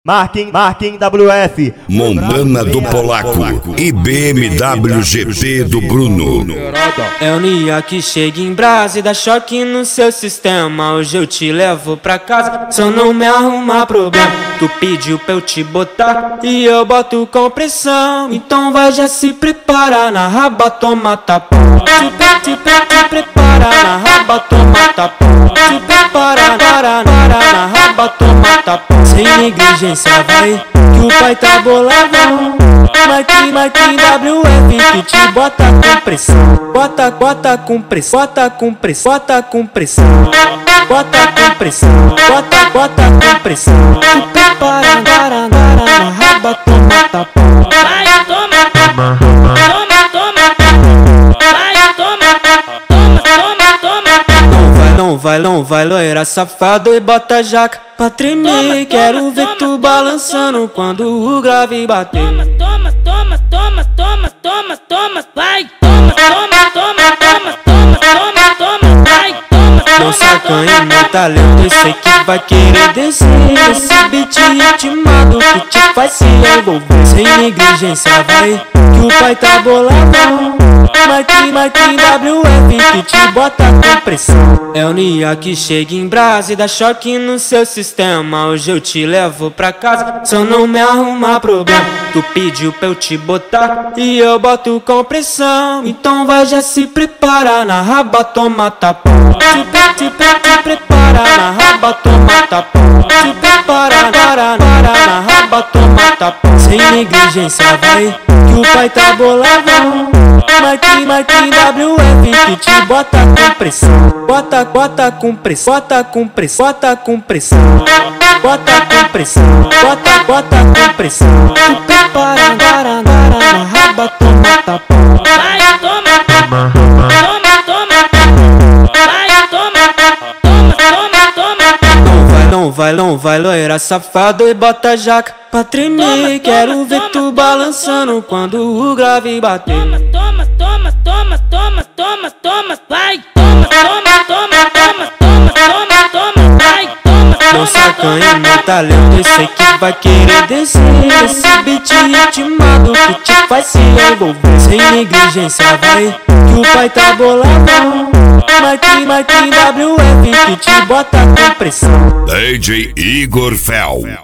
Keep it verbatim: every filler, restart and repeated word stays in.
Marquem, marquem W S. Mondana do Polaco e B M W G P do Bruno. É o Nia que chega em brasa e dá choque no seu sistema. Hoje eu te levo pra casa, só não me arrumar problema. Tu pediu pra eu te botar e eu boto com pressão. Então vai já se prepara, na raba toma tapão. Te, te, te, te prepara, na raba toma tapão. Te prepara, para, para, na raba toma tapão. Sem negligência vai, que o pai tá boladão. Marquinhos, Marquinhos W F que te bota com pressão. Bota, bota com pressão, bota com pressão, bota com pressão. Bota com pressão, bota, bota com pressão. Tu prepara, para, para, na raba toma tapão. Vai, toma, toma, toma, toma. Vai, toma, toma, toma, toma. Não vai, não vai, não vai, loira safado e bota a jaca pra tremer. Toma, Quero toma, ver toma, tu balançando quando o grave bater. Toma, toma, toma, toma, toma, toma, toma. Vai, toma, toma, toma, toma, toma, toma, toma. Vai, toma, Não toma, sacanha toma. meu talento, eu sei que vai querer descer. Esse beat ritmado que te faz se envolver. Sem negligência vai, que o pai tá boladão. Marquinhos, Marquinhos W F que te bota com pressão. É o Nia que chega em brasa e dá choque no seu sistema. Hoje eu te levo pra casa, só não me arrumar problema. Tu pediu pra eu te botar e eu boto com pressão. Então vai já se prepara, na raba toma tapão. Te, te, te prepara, na raba toma tapão. Te prepara, para, para, na raba toma tapão. Sem negligência vai, que o pai tá boladão. Marquinhos, Marquinhos W F que te bota com pressão. Bota, bota com pressão, bota com pressão, bota com pressão. Bota com pressão, bota, bota com pressão. Tu prepara, para, para, na raba toma tapão. Vai, toma, toma, toma. Vai, toma, toma, toma, toma. Não vai, não vai, não vai, loira safado e bota a jaca pra tremer. Toma, Quero toma, ver toma, tu toma, balançando quando o grave bater. Toma, toma, toma, toma, toma, toma, toma. Vai, toma, toma, toma, toma, toma, toma, toma. Vai, toma, Não toma, sacanha toma. meu talento, eu sei que vai querer descer. Esse beat ritmado que te faz se envolver. Sem negligência vai, que o pai tá boladão. Marquinhos, Marquinhos W F que te bota com pressão. D J Igor Fel.